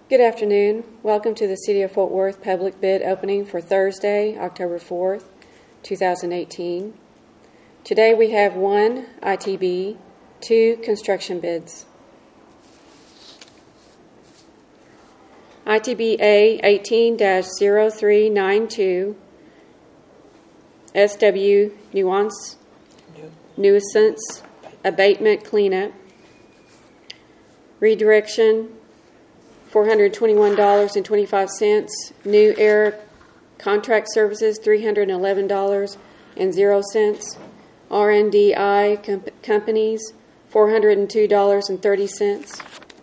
Good afternoon. Welcome to the City of Fort Worth public bid opening for Thursday, October 4th, 2018. Today we have 1 ITB, 2 construction bids. ITB A 18-0392, SW Nuisance Abatement Cleanup, Redirection $421.25, New Air Contract Services $311.00, R&DI Companies $402.30.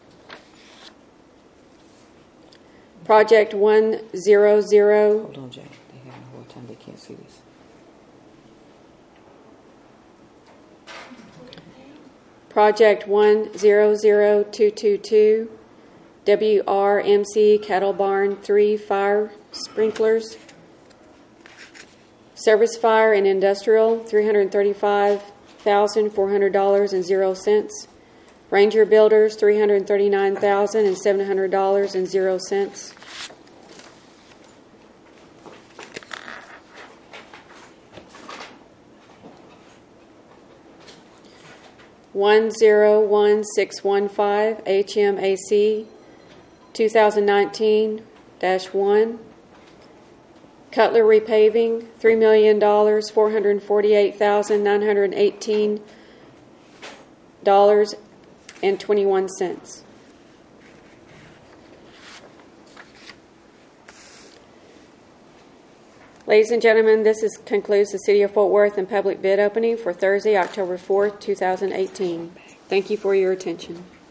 Project 100. Hold on, Jay. They have the whole time. They can't see this. Project 100222, WRMC Cattle Barn 3 Fire Sprinklers, Service Fire and Industrial $335,400.00, Ranger Builders $339,700.00. 101615 HMAC 2019-1, Cutler Repaving $3,448,918.21. Ladies and gentlemen, this concludes the City of Fort Worth and public bid opening for Thursday, October 4th, 2018. Thank you for your attention.